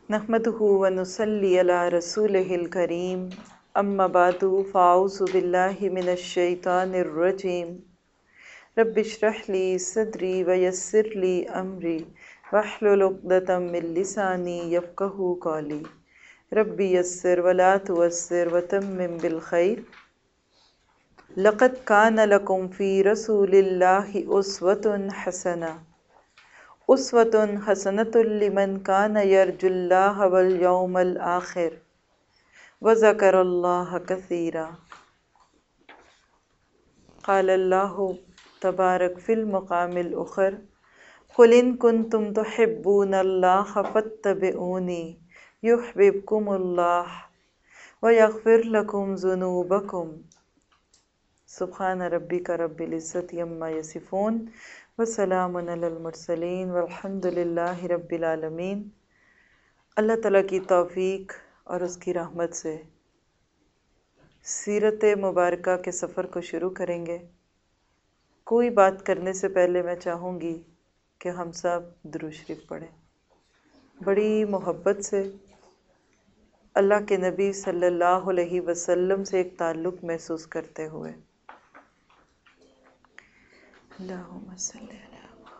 नहमदुहु व नुसल्ली अला रसूलिहिल करीम अम्मा बादु फ़ाऊज़ु बिल्लाहि मिनश शैतानिर रजीम रब्बिश्रह ली सदरी व यस्सिर ली अमरी वहलुल उक़दतम मिन लिसानी यफ़क़हू क़ौली रब्बी यस्सिर व ला तुअस्सिर व तम्मिम बिल खैर लक़द कान लकुम फ़ी रसूलिल्लाहि उस्वतुन हसना उस्वतुन हसनतुल लिमन कान यरजुल्लाह वल यौमल आखिर व ज़करल्लाह कसीरा। क़ालल्लाहु तबारक फ़िल मक़ामिल उख़र क़ुल इन कुन्तुम तुहिब्बूनल्लाह फ़त्तबिऊनी युहब्बिबकुमुल्लाह व यग़फ़िर लकुम ज़ुनूबकुम। सुब्हान रब्बिका रब्बिल इज़्ज़ति अम्मा यसिफ़ून व सलामुन अलल मुरसलीन वल्हम्दुलिल्लाहि रब्बिल आलमीन। अल्लाह ताला की तौफ़ीक और उसकी रहमत से सीरत मुबारका के सफ़र को शुरू करेंगे। कोई बात करने से पहले मैं चाहूँगी कि हम सब दुरूद शरीफ पढ़ें, बड़ी मोहब्बत से अल्लाह के नबी सल्लल्लाहु अलैहि वसल्लम से एक ताल्लुक़ महसूस करते हुए। अल्लाहुम्मा सल्ली अला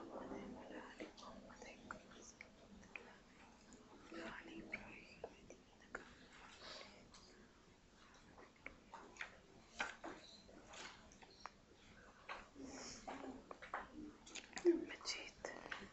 मजीद।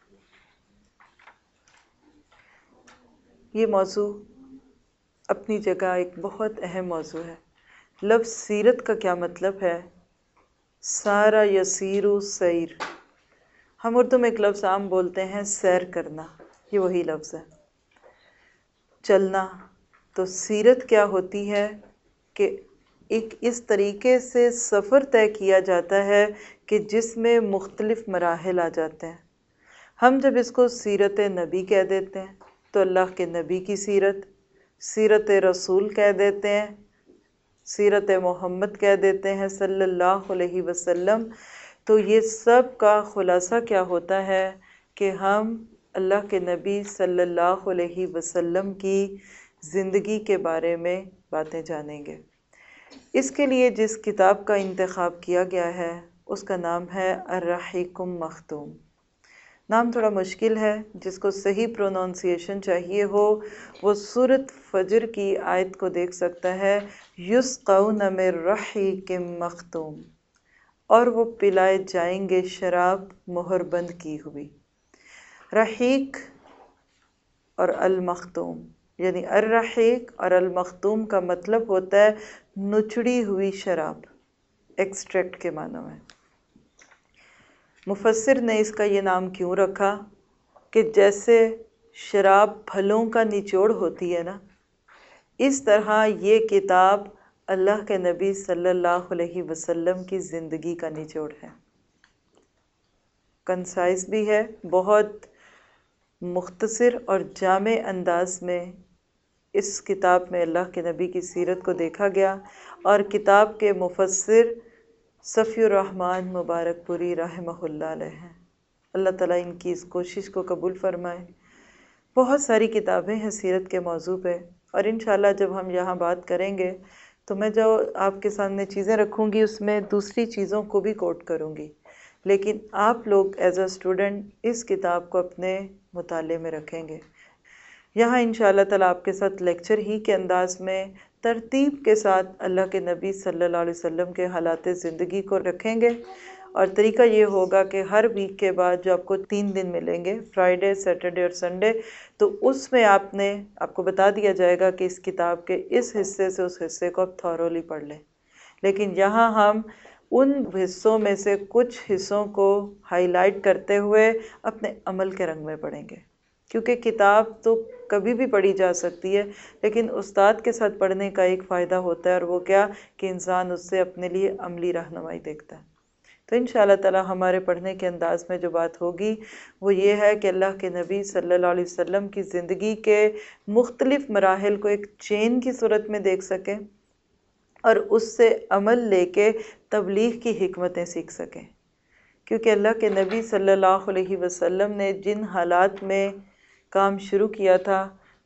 ये मौजू अपनी जगह एक बहुत अहम मौजू है। लफ्ज़ सीरत का क्या मतलब है? सारा यसीरु सैर, हम उर्दू में एक लफ्ज़ आम बोलते हैं सैर करना, ये वही लफ्ज़ है, चलना। तो सीरत क्या होती है कि एक इस तरीके से सफ़र तय किया जाता है कि जिसमें मुख्तलिफ़ मराहिल आ जाते हैं। हम जब इसको सीरत नबी कह देते हैं तो अल्लाह के नबी की सीरत, सीरत रसूल कह देते हैं, सीरत मोहम्मद कह देते हैं सल्लल्लाहु अलैहि वसल्लम। तो ये सब का खुलासा क्या होता है कि हम अल्लाह के नबी सल्लल्लाहु अलैहि वसल्लम की ज़िंदगी के बारे में बातें जानेंगे। इसके लिए जिस किताब का इंतखाब किया गया है उसका नाम है अर्रहीकुम मख्तूम। नाम थोड़ा मुश्किल है, जिसको सही प्रोनाउंसिएशन चाहिए हो वो सूरत फजर की आयत को देख सकता है, युस्क़ौन मिर रहीकिम मख्तूम, और वो पिलाए जाएंगे शराब मोहरबंद की हुई। रहीक और अल मख्तूम, यानी अर्रहीक और अल मख्तूम का मतलब होता है नुचड़ी हुई शराब, एक्सट्रैक्ट के मानों में। मुफस्सिर ने इसका ये नाम क्यों रखा कि जैसे शराब फलों का निचोड़ होती है ना, इस तरह ये किताब अल्लाह के नबी सल्लल्लाहु अलैहि वसल्लम की ज़िंदगी का निचोड़ है। कंसाइज भी है, बहुत मुख्तसर और जामे अंदाज में इस किताब में अल्लाह के नबी की सीरत को देखा गया। और किताब के मुफस्सिर सफ़ीउर रहमान मुबारकपुरी रहमहुल्लाह अलैह हैं। अल्लाह ताला इनकी इस कोशिश को कबूल फ़रमाए। बहुत सारी किताबें हैं सीरत के मौजू पे, और इंशाल्लाह जब हम यहाँ बात करेंगे तो मैं जो आपके सामने चीज़ें रखूँगी उसमें दूसरी चीज़ों को भी कोट करूँगी, लेकिन आप लोग एज अ स्टूडेंट इस किताब को अपने मुताले में रखेंगे। यहाँ इंशाअल्लाह ताला आपके साथ लेक्चर ही के अंदाज में तरतीब के साथ अल्लाह के नबी सल्लल्लाहु अलैहि वसल्लम के हालात ज़िंदगी को रखेंगे। और तरीका ये होगा कि हर वीक के बाद जो आपको 3 दिन मिलेंगे, फ्राइडे, सैटरडे और संडे, तो उसमें आपको बता दिया जाएगा कि इस किताब के इस हिस्से से उस हिस्से को आप थॉरोली पढ़ लें। लेकिन यहाँ हम उन हिस्सों में से कुछ हिस्सों को हाईलाइट करते हुए अपने अमल के रंग में पढ़ेंगे, क्योंकि किताब तो कभी भी पढ़ी जा सकती है, लेकिन उस्ताद के साथ पढ़ने का एक फ़ायदा होता है, और वो क्या कि इंसान उससे अपने लिए अमली रहनुमाई देखता है। तो इंशाअल्लाह ताला हमारे पढ़ने के अंदाज में जो बात होगी वो ये है कि अल्लाह के नबी सल्लल्लाहु अलैहि वसल्लम की ज़िंदगी के मुख्तलिफ़ मराहिल को एक चेन की सूरत में देख सकें और उससे अमल लेके तबलीग की हिकमतें सीख सकें। क्योंकि अल्लाह के नबी सल्लल्लाहु अलैहि वसल्लम ने जिन हालात में काम शुरू किया था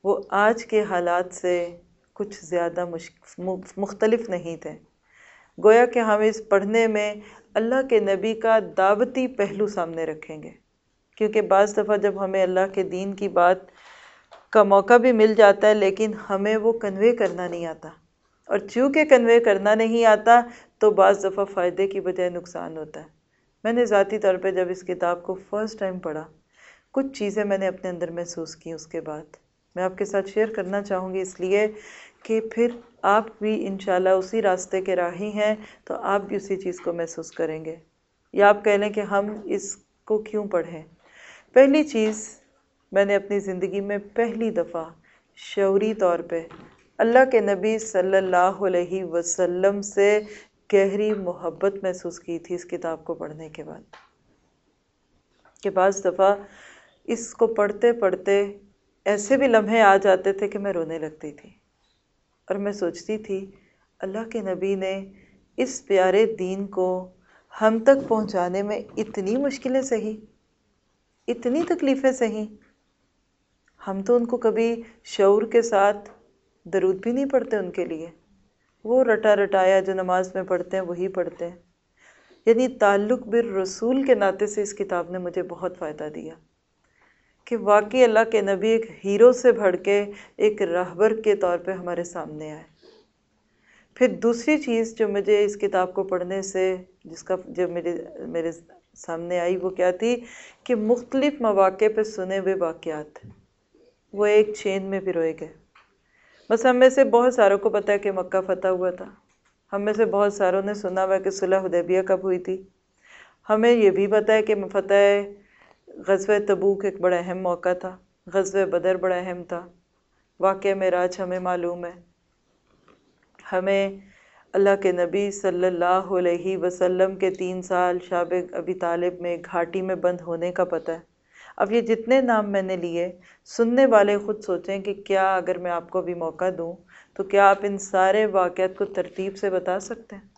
وہ آج کے حالات سے کچھ زیادہ مختلف نہیں تھے۔ گویا کہ ہم اس پڑھنے میں اللہ کے نبی کا دعوتی پہلو سامنے رکھیں گے، کیونکہ بعض دفعہ جب ہمیں اللہ کے دین کی بات کا موقع بھی مل جاتا ہے لیکن ہمیں وہ کنوے کرنا نہیں آتا، اور چونکہ کنوے کرنا نہیں آتا تو بعض دفعہ فائدے کی بجائے نقصان ہوتا ہے۔ میں نے ذاتی طور پہ جب اس کتاب کو فرسٹ ٹائم پڑھا، کچھ چیزیں میں نے اپنے اندر محسوس کی، اس کے بعد میں آپ کے ساتھ شیئر کرنا چاہوں گی، اس لیے کہ پھر آپ بھی انشاءاللہ اسی راستے کے راہی ہیں تو آپ بھی اسی چیز کو محسوس کریں گے، یا آپ کہہ لیں کہ ہم اس کو کیوں پڑھیں۔ پہلی چیز، میں نے اپنی زندگی میں پہلی دفعہ شعوری طور پہ اللہ کے نبی صلی اللہ علیہ وسلم سے گہری محبت محسوس کی تھی اس کتاب کو پڑھنے کے بعد، کہ بعض دفعہ اس کو پڑھتے پڑھتے ایسے بھی لمحے آ جاتے تھے کہ میں رونے لگتی تھی، اور میں سوچتی تھی اللہ کے نبی نے اس پیارے دین کو ہم تک پہنچانے میں اتنی مشکلیں سہی، اتنی تکلیفیں سہی، ہم تو ان کو کبھی شعور کے ساتھ درود بھی نہیں پڑھتے ان کے لیے، وہ رٹا رٹایا جو نماز میں پڑھتے ہیں وہی پڑھتے ہیں۔ یعنی تعلق بالرسول کے ناطے سے اس کتاب نے مجھے بہت فائدہ دیا کہ واقعی اللہ کے نبی ایک ہیرو سے بڑھ کے ایک راہبر کے طور پہ ہمارے سامنے آئے۔ پھر دوسری چیز جو مجھے اس کتاب کو پڑھنے سے جو میرے سامنے آئی وہ کیا تھی کہ مختلف مواقع پہ سنے ہوئے واقعات وہ ایک چین میں پروئے گئے۔ بس ہم میں سے بہت ساروں کو پتہ ہے کہ مکہ فتح ہوا تھا، ہم میں سے بہت ساروں نے سنا ہوا کہ صلح حدیبیہ کب ہوئی تھی، ہمیں یہ بھی پتہ ہے کہ فتح غزوہ تبوک ایک بڑا اہم موقع تھا، غزوہ بدر بڑا اہم تھا، واقعہ معراج ہمیں معلوم ہے، ہمیں اللہ کے نبی صلی اللہ علیہ وسلم کے 3 سال شعب ابی طالب میں گھاٹی میں بند ہونے کا پتہ ہے۔ اب یہ جتنے نام میں نے لیے، سننے والے خود سوچیں کہ کیا اگر میں آپ کو بھی موقع دوں تو کیا آپ ان سارے واقعات کو ترتیب سے بتا سکتے ہیں؟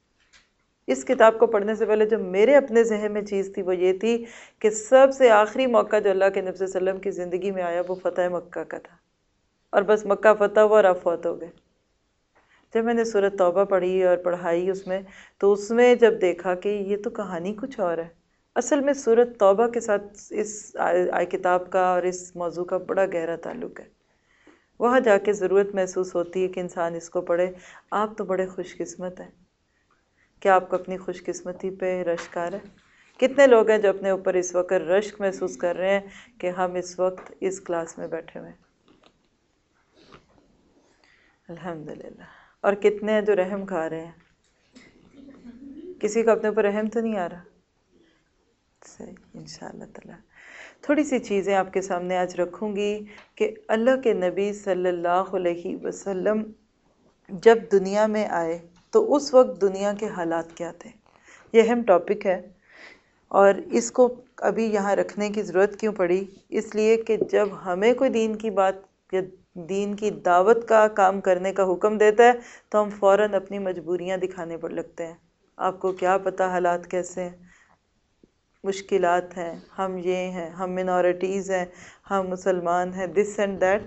اس کتاب کو پڑھنے سے پہلے جو میرے اپنے ذہن میں چیز تھی وہ یہ تھی کہ سب سے آخری موقع جو اللہ کے نبی صلی اللہ علیہ وسلم کی زندگی میں آیا وہ فتح مکہ کا تھا، اور بس مکہ فتح ہوا اور آپ فوت ہو گئے۔ جب میں نے سورۃ توبہ پڑھی اور پڑھائی اس میں، تو اس میں جب دیکھا کہ یہ تو کہانی کچھ اور ہے، اصل میں سورۃ توبہ کے ساتھ اس کتاب کا اور اس موضوع کا بڑا گہرا تعلق ہے۔ وہاں جا کے ضرورت محسوس ہوتی ہے کہ انسان اس کو پڑھے۔ آپ تو بڑے خوش قسمت ہیں، کیا آپ کو اپنی خوش قسمتی پہ رشک آ رہا ہے؟ کتنے لوگ ہیں جو اپنے اوپر اس وقت رشک محسوس کر رہے ہیں کہ ہم اس وقت اس کلاس میں بیٹھے ہوئے ہیں؟ الحمدللہ۔ اور کتنے ہیں جو رحم کھا رہے ہیں؟ کسی کو اپنے اوپر رحم تو نہیں آ رہا؟ صحیح، انشاءاللہ تعالی تھوڑی سی چیزیں آپ کے سامنے آج رکھوں گی کہ اللہ کے نبی صلی اللہ علیہ وسلم جب دنیا میں آئے تو اس وقت دنیا کے حالات کیا تھے۔ یہ اہم ٹاپک ہے، اور اس کو ابھی یہاں رکھنے کی ضرورت کیوں پڑی؟ اس لیے کہ جب ہمیں کوئی دین کی بات یا دین کی دعوت کا کام کرنے کا حکم دیتا ہے تو ہم فوراً اپنی مجبوریاں دکھانے پر لگتے ہیں۔ آپ کو کیا پتہ حالات کیسے ہیں، مشکلات ہیں، ہم یہ ہیں، ہم منورٹیز ہیں، ہم مسلمان ہیں، دس اینڈ دیٹ۔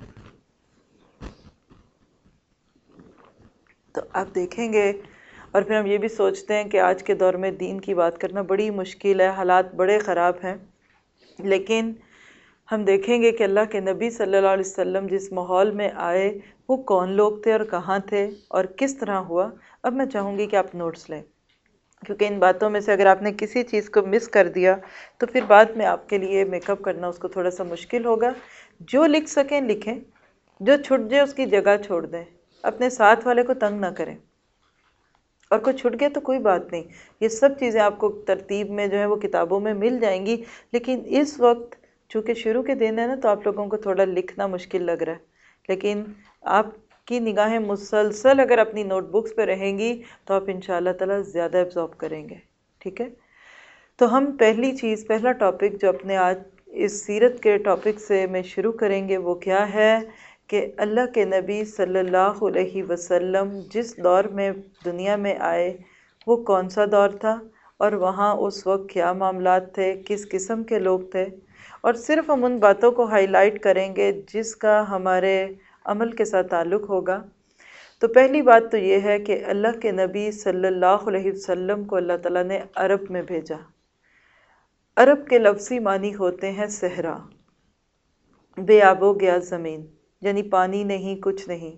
تو آپ دیکھیں گے، اور پھر ہم یہ بھی سوچتے ہیں کہ آج کے دور میں دین کی بات کرنا بڑی مشکل ہے، حالات بڑے خراب ہیں، لیکن ہم دیکھیں گے کہ اللہ کے نبی صلی اللہ علیہ وسلم جس ماحول میں آئے وہ کون لوگ تھے اور کہاں تھے اور کس طرح ہوا۔ اب میں چاہوں گی کہ آپ نوٹس لیں، کیونکہ ان باتوں میں سے اگر آپ نے کسی چیز کو مس کر دیا تو پھر بعد میں آپ کے لیے میک اپ کرنا اس کو تھوڑا سا مشکل ہوگا۔ جو لکھ سکیں لکھیں، جو چھٹ جائے اس کی جگہ چھوڑ دیں، اپنے ساتھ والے کو تنگ نہ کریں، اور کوئی چھٹ گیا تو کوئی بات نہیں، یہ سب چیزیں آپ کو ترتیب میں جو ہے وہ کتابوں میں مل جائیں گی، لیکن اس وقت چونکہ شروع کے دن ہے نا تو آپ لوگوں کو تھوڑا لکھنا مشکل لگ رہا ہے، لیکن آپ کی نگاہیں مسلسل اگر اپنی نوٹ بکس پہ رہیں گی تو آپ انشاءاللہ تعالی زیادہ ایبزارب کریں گے، ٹھیک ہے؟ تو ہم پہلا ٹاپک جو اپنے آج اس سیرت کے ٹاپک سے میں شروع کریں گے وہ کیا ہے کہ اللہ کے نبی صلی اللہ علیہ وسلم جس دور میں دنیا میں آئے وہ کون سا دور تھا، اور وہاں اس وقت کیا معاملات تھے، کس قسم کے لوگ تھے، اور صرف ہم ان باتوں کو ہائی لائٹ کریں گے جس کا ہمارے عمل کے ساتھ تعلق ہوگا۔ تو پہلی بات تو یہ ہے کہ اللہ کے نبی صلی اللہ علیہ وسلم کو اللہ تعالیٰ نے عرب میں بھیجا۔ عرب کے لفظی معنی ہوتے ہیں صحرا، بے آب و گیا زمین، یعنی پانی نہیں، کچھ نہیں۔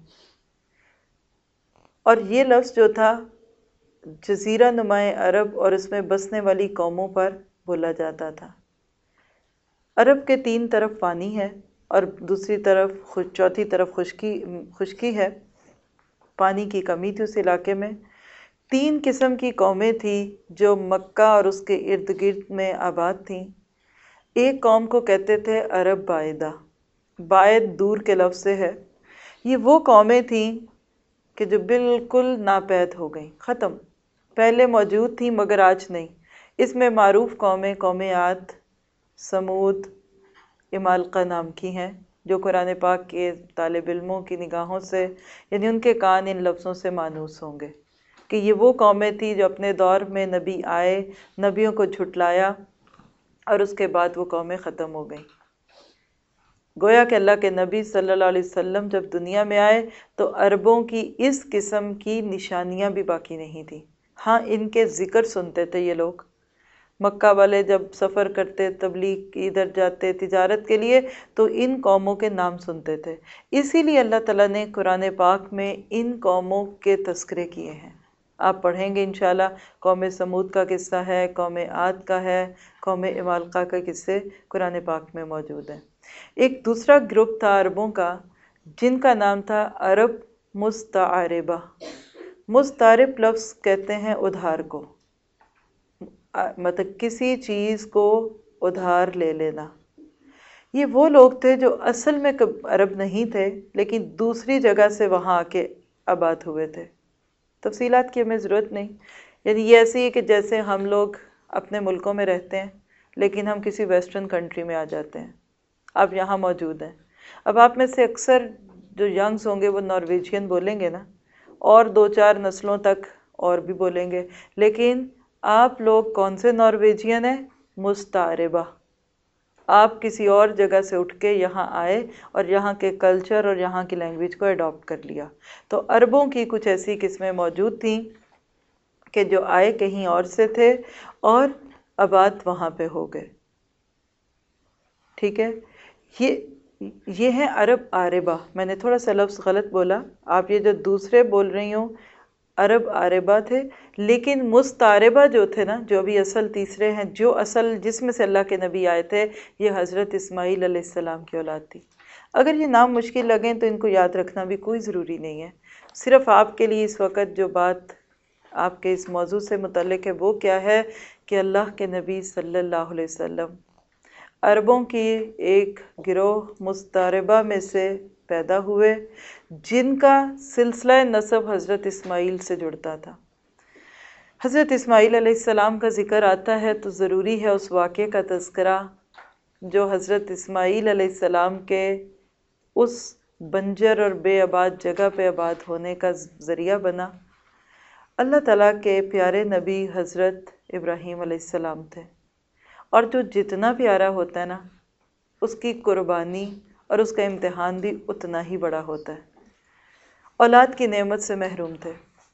اور یہ لفظ جو تھا جزیرہ نمائے عرب اور اس میں بسنے والی قوموں پر بولا جاتا تھا۔ عرب کے 3 طرف پانی ہے اور دوسری طرف چوتھی طرف خشکی ہے، پانی کی کمی تھی اس علاقے میں۔ 3 قسم کی قومیں تھیں جو مکہ اور اس کے ارد گرد میں آباد تھیں۔ ایک قوم کو کہتے تھے عرب بائدہ، بائد دور کے لفظ سے ہے۔ یہ وہ قومیں تھیں کہ جو بالکل ناپید ہو گئیں، ختم، پہلے موجود تھیں مگر آج نہیں۔ اس میں معروف قومیں قوم عاد، سمود، عمالقہ نام کی ہیں، جو قرآن پاک کے طالب علموں کی نگاہوں سے، یعنی ان کے کان ان لفظوں سے مانوس ہوں گے کہ یہ وہ قومیں تھیں جو اپنے دور میں نبی آئے، نبیوں کو جھٹلایا، اور اس کے بعد وہ قومیں ختم ہو گئیں۔ گویا کہ اللہ کے نبی صلی اللہ علیہ وسلم جب دنیا میں آئے تو عربوں کی اس قسم کی نشانیاں بھی باقی نہیں تھیں۔ ہاں، ان کے ذکر سنتے تھے یہ لوگ، مکہ والے جب سفر کرتے، تبلیغ کی ادھر جاتے تجارت کے لیے، تو ان قوموں کے نام سنتے تھے۔ اسی لیے اللہ تعالیٰ نے قرآن پاک میں ان قوموں کے تذکرے کیے ہیں۔ آپ پڑھیں گے انشاءاللہ، قوم سمود کا قصہ ہے، قوم عاد کا ہے، قوم عمالقہ کا قصے قرآن پاک میں موجود ہیں۔ ایک دوسرا گروپ تھا عربوں کا جن کا نام تھا عرب مستعربہ۔ مستعرب لفظ کہتے ہیں ادھار کو، مطلب کسی چیز کو ادھار لے لینا۔ یہ وہ لوگ تھے جو اصل میں عرب نہیں تھے لیکن دوسری جگہ سے وہاں آ کے آباد ہوئے تھے۔ تفصیلات کی ہمیں ضرورت نہیں، یعنی یہ ایسی ہے کہ جیسے ہم لوگ اپنے ملکوں میں رہتے ہیں لیکن ہم کسی ویسٹرن کنٹری میں آ جاتے ہیں، آپ یہاں موجود ہیں۔ اب آپ میں سے اکثر جو ینگز ہوں گے وہ نارویجین بولیں گے نا، اور 2-4 نسلوں تک اور بھی بولیں گے، لیکن آپ لوگ کون سے نارویجین ہیں؟ مستعربہ۔ آپ کسی اور جگہ سے اٹھ کے یہاں آئے اور یہاں کے کلچر اور یہاں کی لینگویج کو اڈاپٹ کر لیا۔ تو عربوں کی کچھ ایسی قسمیں موجود تھیں کہ جو آئے کہیں اور سے تھے اور آباد وہاں پہ ہو گئے، ٹھیک ہے۔ یہ ہیں عرب عاربہ۔ میں نے تھوڑا سا لفظ غلط بولا، آپ یہ جو دوسرے بول رہی ہوں عرب عاربہ تھے، لیکن مستعربہ جو تھے نا، جو بھی اصل تیسرے ہیں، جو اصل جس میں سے اللہ کے نبی آئے تھے، یہ حضرت اسماعیل علیہ السلام کی اولاد تھی۔ اگر یہ نام مشکل لگیں تو ان کو یاد رکھنا بھی کوئی ضروری نہیں ہے۔ صرف آپ کے لیے اس وقت جو بات آپ کے اس موضوع سے متعلق ہے وہ کیا ہے کہ اللہ کے نبی صلی اللہ علیہ وسلم عربوں کی ایک گروہ مستعربہ میں سے پیدا ہوئے جن کا سلسلہ نسب حضرت اسماعیل سے جڑتا تھا۔ حضرت اسماعیل علیہ السلام کا ذکر آتا ہے تو ضروری ہے اس واقعے کا تذکرہ جو حضرت اسماعیل علیہ السلام کے اس بنجر اور بے آباد جگہ پہ آباد ہونے کا ذریعہ بنا۔ اللہ تعالیٰ کے پیارے نبی حضرت ابراہیم علیہ السلام تھے، اور جو جتنا پیارا ہوتا ہے نا، اس کی قربانی اور اس کا امتحان بھی اتنا ہی بڑا ہوتا ہے۔ اولاد کی نعمت سے محروم تھے،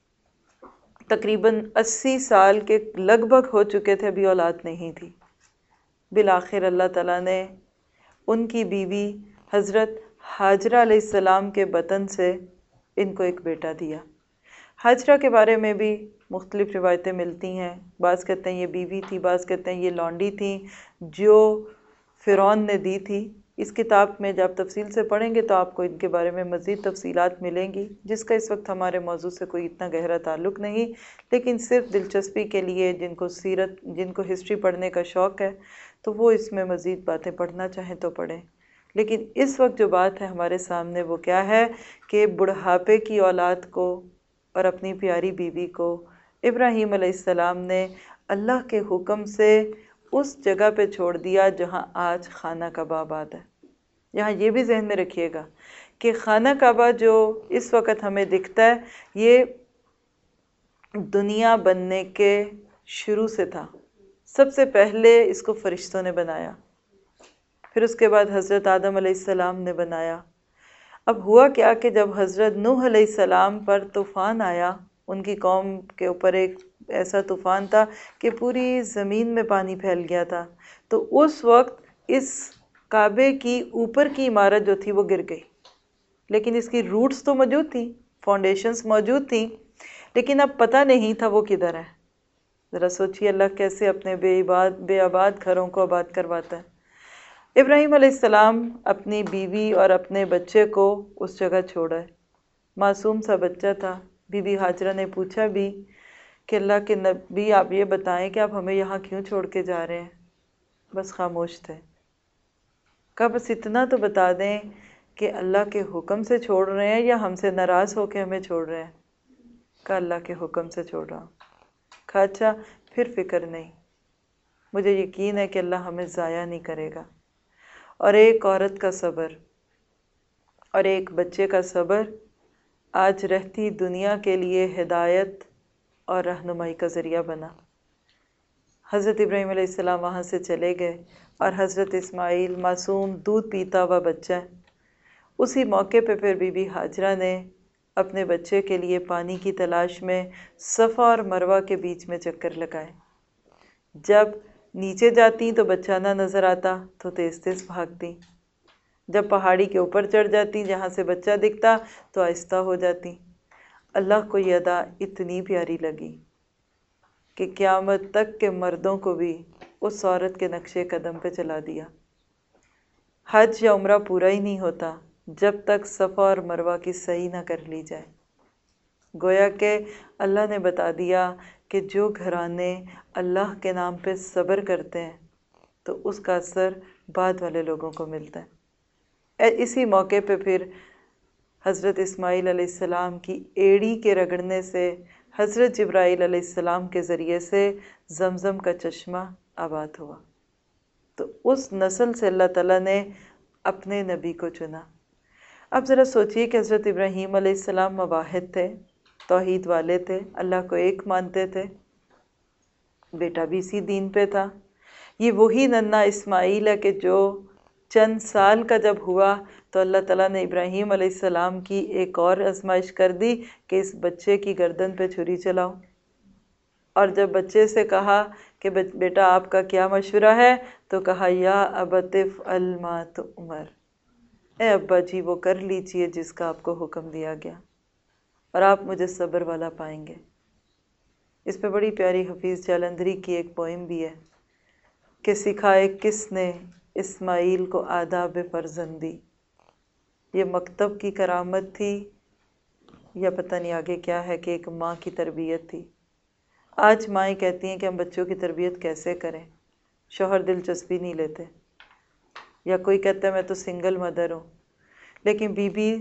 تقریباً 80 سال کے لگ بھگ ہو چکے تھے، ابھی اولاد نہیں تھی۔ بالآخر اللہ تعالیٰ نے ان کی بیوی حضرت ہاجرہ علیہ السلام کے بطن سے ان کو ایک بیٹا دیا۔ ہاجرہ کے بارے میں بھی مختلف روایتیں ملتی ہیں، بعض کہتے ہیں یہ بیوی تھی، بعض کہتے ہیں یہ لونڈی تھی جو فرعون نے دی تھی۔ اس کتاب میں جب تفصیل سے پڑھیں گے تو آپ کو ان کے بارے میں مزید تفصیلات ملیں گی، جس کا اس وقت ہمارے موضوع سے کوئی اتنا گہرا تعلق نہیں، لیکن صرف دلچسپی کے لیے جن کو سیرت، جن کو ہسٹری پڑھنے کا شوق ہے تو وہ اس میں مزید باتیں پڑھنا چاہیں تو پڑھیں۔ لیکن اس وقت جو بات ہے ہمارے سامنے وہ کیا ہے کہ بڑھاپے کی اولاد کو اور اپنی پیاری بیوی کو ابراہیم علیہ السلام نے اللہ کے حکم سے اس جگہ پہ چھوڑ دیا جہاں آج خانہ کعبہ آباد ہے۔ یہاں یہ بھی ذہن میں رکھیے گا کہ خانہ کعبہ جو اس وقت ہمیں دکھتا ہے یہ دنیا بننے کے شروع سے تھا، سب سے پہلے اس کو فرشتوں نے بنایا، پھر اس کے بعد حضرت آدم علیہ السلام نے بنایا۔ اب ہوا کیا کہ جب حضرت نوح علیہ السلام پر طوفان آیا، ان کی قوم کے اوپر ایک ایسا طوفان تھا کہ پوری زمین میں پانی پھیل گیا تھا، تو اس وقت اس کعبے کی اوپر کی عمارت جو تھی وہ گر گئی، لیکن اس کی روٹس تو موجود تھیں، فاؤنڈیشنز موجود تھیں، لیکن اب پتہ نہیں تھا وہ کدھر ہے۔ ذرا سوچیے اللہ کیسے اپنے بے آباد گھروں کو آباد کرواتا ہے۔ ابراہیم علیہ السلام اپنی بیوی اور اپنے بچے کو اس جگہ چھوڑا ہے، معصوم سا بچہ تھا۔ بی بی ہاجرہ نے پوچھا بھی کہ اللہ کے نبی آپ یہ بتائیں کہ آپ ہمیں یہاں کیوں چھوڑ کے جا رہے ہیں؟ بس خاموش تھے۔ کہا بس اتنا تو بتا دیں کہ اللہ کے حکم سے چھوڑ رہے ہیں یا ہم سے ناراض ہو کے ہمیں چھوڑ رہے ہیں؟ کہا اللہ کے حکم سے چھوڑ رہا ہوں۔ کہا اچھا پھر فکر نہیں، مجھے یقین ہے کہ اللہ ہمیں ضائع نہیں کرے گا۔ اور ایک عورت کا صبر اور ایک بچے کا صبر آج رہتی دنیا کے لیے ہدایت اور رہنمائی کا ذریعہ بنا۔ حضرت ابراہیم علیہ السلام وہاں سے چلے گئے اور حضرت اسماعیل معصوم دودھ پیتا ہوا بچہ ہے۔ اسی موقع پہ پھر بی بی ہاجرہ نے اپنے بچے کے لیے پانی کی تلاش میں صفا اور مروہ کے بیچ میں چکر لگائے۔ جب نیچے جاتی تو بچہ نہ نظر آتا تو تیز تیز بھاگتی، جب پہاڑی کے اوپر چڑھ جاتی جہاں سے بچہ دکھتا تو آہستہ ہو جاتی۔ اللہ کو یہ ادا اتنی پیاری لگی کہ قیامت تک کے مردوں کو بھی اس عورت کے نقش قدم پہ چلا دیا۔ حج یا عمرہ پورا ہی نہیں ہوتا جب تک صفا اور مروہ کی سعی نہ کر لی جائے۔ گویا کہ اللہ نے بتا دیا کہ جو گھرانے اللہ کے نام پہ صبر کرتے ہیں تو اس کا اثر بعد والے لوگوں کو ملتا ہے۔ اسی موقع پہ پھر حضرت اسماعیل علیہ السلام کی ایڑی کے رگڑنے سے حضرت جبرائیل علیہ السلام کے ذریعے سے زمزم کا چشمہ آباد ہوا۔ تو اس نسل سے اللہ تعالیٰ نے اپنے نبی کو چنا۔ اب ذرا سوچئے کہ حضرت ابراہیم علیہ السلام موحد تھے، توحید والے تھے، اللہ کو ایک مانتے تھے، بیٹا بھی اسی دین پہ تھا۔ یہ وہی ننھا اسماعیل ہے کہ جو چند سال کا جب ہوا تو اللہ تعالیٰ نے ابراہیم علیہ السلام کی ایک اور آزمائش کر دی کہ اس بچے کی گردن پہ چھری چلاؤ۔ اور جب بچے سے کہا کہ بیٹا آپ کا کیا مشورہ ہے تو کہا یا ابت افعل ما تؤمر، اے ابا جی وہ کر لیجئے جس کا آپ کو حکم دیا گیا، اور آپ مجھے صبر والا پائیں گے۔ اس پہ بڑی پیاری حفیظ جالندھری کی ایک پوئم بھی ہے کہ سکھائے کس نے اسماعیل کو آداب فرزندی۔ یہ مکتب کی کرامت تھی یا پتہ نہیں آگے کیا ہے کہ ایک ماں کی تربیت تھی۔ آج مائیں کہتی ہیں کہ ہم بچوں کی تربیت کیسے کریں، شوہر دلچسپی نہیں لیتے، یا کوئی کہتا ہے میں تو سنگل مدر ہوں۔ لیکن بی بی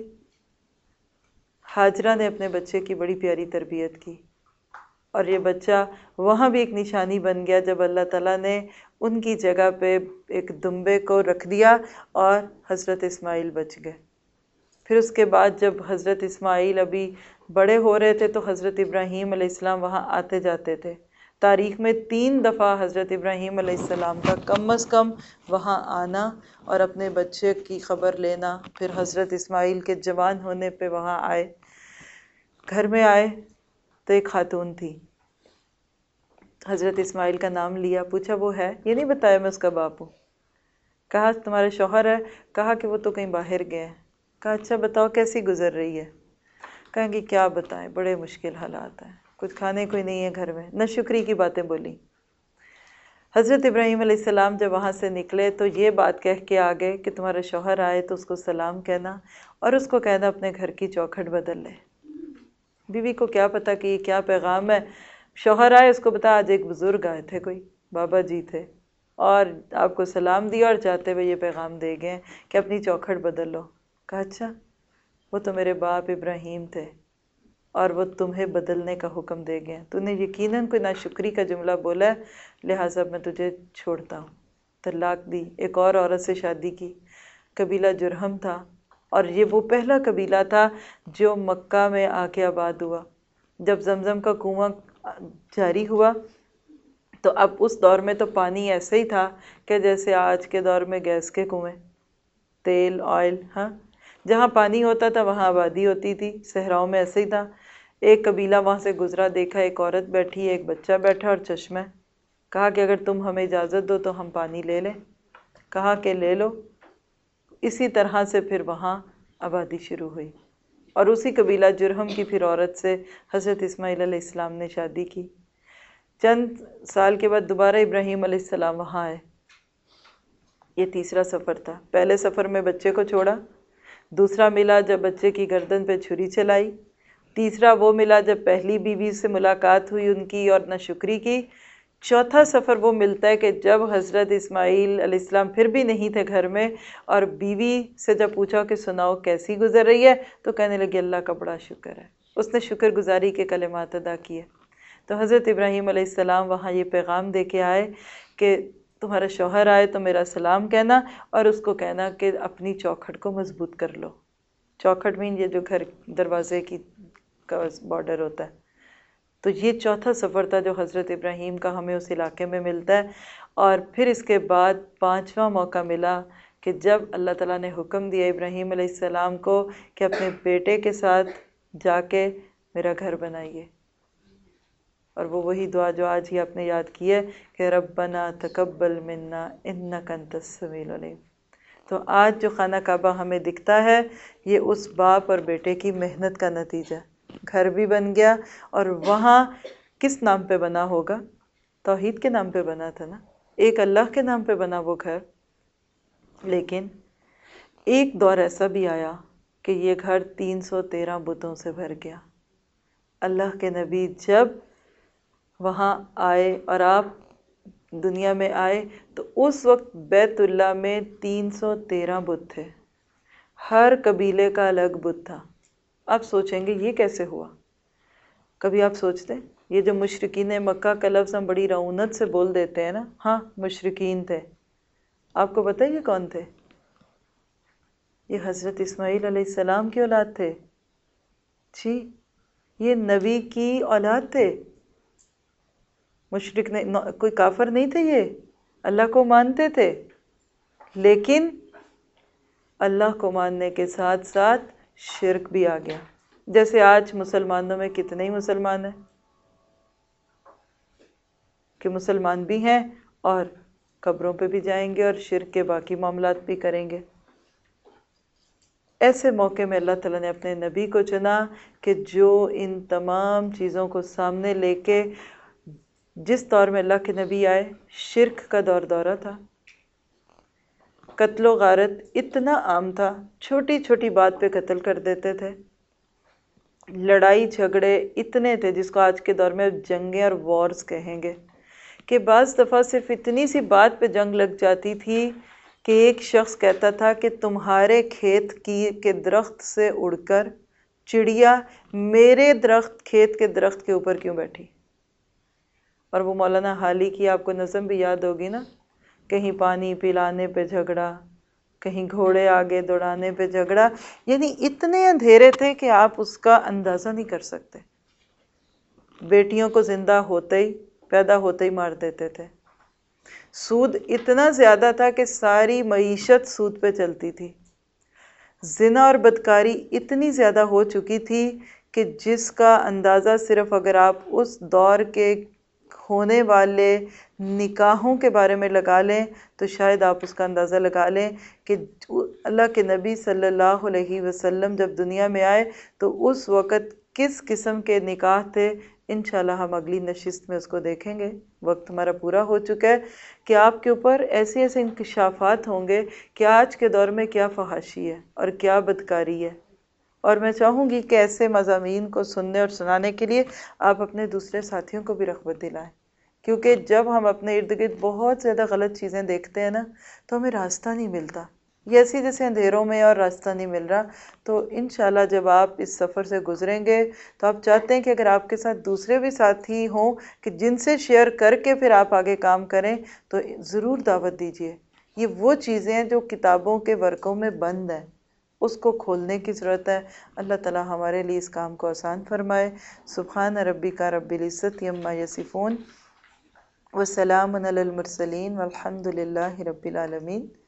ہاجرہ نے اپنے بچے کی بڑی پیاری تربیت کی، اور یہ بچہ وہاں بھی ایک نشانی بن گیا جب اللہ تعالیٰ نے ان کی جگہ پہ ایک دمبے کو رکھ دیا اور حضرت اسماعیل بچ گئے۔ پھر اس کے بعد جب حضرت اسماعیل ابھی بڑے ہو رہے تھے تو حضرت ابراہیم علیہ السلام وہاں آتے جاتے تھے۔ تاریخ میں 3 دفعہ حضرت ابراہیم علیہ السلام کا کم از کم وہاں آنا اور اپنے بچے کی خبر لینا۔ پھر حضرت اسماعیل کے جوان ہونے پہ وہاں آئے، گھر میں آئے تو ایک خاتون تھی، حضرت اسماعیل کا نام لیا، پوچھا وہ ہے؟ یہ نہیں بتایا میں اس کا باپ ہوں۔ کہا تمہارا شوہر ہے؟ کہا کہ وہ تو کہیں باہر گئے ہیں۔ کہا اچھا بتاؤ کیسی گزر رہی ہے؟ کہیں کہ کیا بتائیں، بڑے مشکل حالات ہیں، کچھ کھانے کوئی نہیں ہے گھر میں، نہ شکری کی باتیں بولی۔ حضرت ابراہیم علیہ السلام جب وہاں سے نکلے تو یہ بات کہہ کے آگے کہ تمہارا شوہر آئے تو اس کو سلام کہنا اور اس کو کہنا اپنے گھر کی چوکھٹ بدل لے۔ بیوی کو کیا پتا کہ یہ کیا پیغام ہے، شوہر آئے اس کو بتا آج ایک بزرگ آئے تھے، کوئی بابا جی تھے اور آپ کو سلام دیا اور چاہتے ہوئے یہ پیغام دے گئے کہ اپنی چوکھٹ بدل لو۔ کہا اچھا وہ تو میرے باپ ابراہیم تھے اور وہ تمہیں بدلنے کا حکم دے گئے، تو نے یقیناً کوئی ناشکری کا جملہ بولا ہے، لہٰذا میں تجھے چھوڑتا ہوں۔ طلاق دی، ایک اور عورت سے شادی کی، قبیلہ جرہم تھا، اور یہ وہ پہلا قبیلہ تھا جو مکہ میں آ کے آباد ہوا۔ جب زمزم کا کنواں جاری ہوا تو اب اس دور میں تو پانی ایسے ہی تھا کہ جیسے آج کے دور میں گیس کے کنویں، تیل، آئل، ہاں، جہاں پانی ہوتا تھا وہاں آبادی ہوتی تھی، صحراؤں میں ایسے ہی تھا۔ ایک قبیلہ وہاں سے گزرا، دیکھا ایک عورت بیٹھی ہے، ایک بچہ بیٹھا اور چشمہ ہے، کہا کہ اگر تم ہمیں اجازت دو تو ہم پانی لے لیں، کہا کہ لے لو۔ اسی طرح سے پھر وہاں آبادی شروع ہوئی، اور اسی قبیلہ جرہم کی پھر عورت سے حضرت اسماعیل علیہ السلام نے شادی کی۔ چند سال کے بعد دوبارہ ابراہیم علیہ السلام وہاں آئے۔ یہ تیسرا سفر تھا۔ پہلے سفر میں بچے کو چھوڑا، دوسرا ملا جب بچے کی گردن پہ چھری چلائی، تیسرا وہ ملا جب پہلی بیوی سے ملاقات ہوئی ان کی اور ناشکری کی، چوتھا سفر وہ ملتا ہے کہ جب حضرت اسماعیل علیہ السلام پھر بھی نہیں تھے گھر میں، اور بیوی سے جب پوچھا کہ سناؤ کیسی گزر رہی ہے، تو کہنے لگی اللہ کا بڑا شکر ہے۔ اس نے شکر گزاری کے کلمات ادا کیے۔ تو حضرت ابراہیم علیہ السلام وہاں یہ پیغام دے کے آئے کہ تمہارا شوہر آئے تو میرا سلام کہنا، اور اس کو کہنا کہ اپنی چوکھٹ کو مضبوط کر لو۔ چوکھٹ مین یہ جو گھر دروازے کی کا بارڈر ہوتا ہے۔ تو یہ چوتھا سفر تھا جو حضرت ابراہیم کا ہمیں اس علاقے میں ملتا ہے۔ اور پھر اس کے بعد پانچواں موقع ملا کہ جب اللہ تعالیٰ نے حکم دیا ابراہیم علیہ السلام کو کہ اپنے بیٹے کے ساتھ جا کے میرا گھر بنائیے، اور وہ وہی دعا جو آج ہی آپ نے یاد کی ہے کہ ربنا تقبل منا انک انت السمیع العلیم۔ تو آج جو خانہ کعبہ ہمیں دکھتا ہے یہ اس باپ اور بیٹے کی محنت کا نتیجہ۔ گھر بھی بن گیا، اور وہاں کس نام پہ بنا ہوگا؟ توحید کے نام پہ بنا تھا نا، ایک اللہ کے نام پہ بنا وہ گھر۔ لیکن ایک دور ایسا بھی آیا کہ یہ گھر 313 بتوں سے بھر گیا۔ اللہ کے نبی جب وہاں آئے اور آپ دنیا میں آئے تو اس وقت بیت اللہ میں 313 بت تھے، ہر قبیلے کا الگ بت تھا۔ آپ سوچیں گے یہ کیسے ہوا؟ کبھی آپ سوچتے ہیں یہ جو مشرکین مکہ کا لفظ ہم بڑی رعونت سے بول دیتے ہیں نا، ہاں مشرکین تھے، آپ کو پتہ ہے یہ کون تھے؟ یہ حضرت اسماعیل علیہ السلام کی اولاد تھے جی، یہ نبی کی اولاد تھے۔ مشرک نہیں، کوئی کافر نہیں تھے، یہ اللہ کو مانتے تھے، لیکن اللہ کو ماننے کے ساتھ ساتھ شرک بھی آ گیا۔ جیسے آج مسلمانوں میں کتنے ہی مسلمان ہیں کہ مسلمان بھی ہیں اور قبروں پہ بھی جائیں گے اور شرک کے باقی معاملات بھی کریں گے۔ ایسے موقع میں اللہ تعالیٰ نے اپنے نبی کو چنا کہ جو ان تمام چیزوں کو سامنے لے کے، جس دور میں اللہ کے نبی آئے شرک کا دورہ تھا، قتل و غارت اتنا عام تھا، چھوٹی چھوٹی بات پہ قتل کر دیتے تھے، لڑائی جھگڑے اتنے تھے جس کو آج کے دور میں جنگیں اور وارز کہیں گے، کہ بعض دفعہ صرف اتنی سی بات پہ جنگ لگ جاتی تھی کہ ایک شخص کہتا تھا کہ تمہارے کھیت کے درخت سے اڑ کر چڑیا میرے کھیت کے درخت کے اوپر کیوں بیٹھی؟ اور وہ مولانا حالی کی آپ کو نظم بھی یاد ہوگی نا، کہیں پانی پلانے پہ جھگڑا، کہیں گھوڑے آگے دوڑانے پہ جھگڑا، یعنی اتنے اندھیرے تھے کہ آپ اس کا اندازہ نہیں کر سکتے۔ بیٹیوں کو زندہ ہوتے ہی، پیدا ہوتے ہی مار دیتے تھے۔ سود اتنا زیادہ تھا کہ ساری معیشت سود پہ چلتی تھی۔ زنا اور بدکاری اتنی زیادہ ہو چکی تھی کہ جس کا اندازہ صرف اگر آپ اس دور کے ہونے والے نکاحوں کے بارے میں لگا لیں تو شاید آپ اس کا اندازہ لگا لیں کہ اللہ کے نبی صلی اللہ علیہ وسلم جب دنیا میں آئے تو اس وقت کس قسم کے نکاح تھے۔ انشاءاللہ ہم اگلی نشست میں اس کو دیکھیں گے۔ وقت ہمارا پورا ہو چکا ہے کہ آپ کے اوپر ایسے ایسے انکشافات ہوں گے کہ آج کے دور میں کیا فحاشی ہے اور کیا بدکاری ہے، اور میں چاہوں گی کہ ایسے مضامین کو سننے اور سنانے کے لیے آپ اپنے دوسرے ساتھیوں کو بھی رغبت دلائیں، کیونکہ جب ہم اپنے ارد گرد بہت زیادہ غلط چیزیں دیکھتے ہیں نا تو ہمیں راستہ نہیں ملتا، یہ ایسی جیسے اندھیروں میں اور راستہ نہیں مل رہا۔ تو انشاءاللہ جب آپ اس سفر سے گزریں گے تو آپ چاہتے ہیں کہ اگر آپ کے ساتھ دوسرے بھی ساتھی ہوں کہ جن سے شیئر کر کے پھر آپ آگے کام کریں تو ضرور دعوت دیجیے۔ یہ وہ چیزیں ہیں جو کتابوں کے ورقوں میں بند ہیں، اس کو کھولنے کی ضرورت ہے۔ اللہ تعالیٰ ہمارے لیے اس کام کو آسان فرمائے۔ سبحان ربک رب العزت عما یصفون وسلام علی المرسلین والحمد للہ رب العالمین۔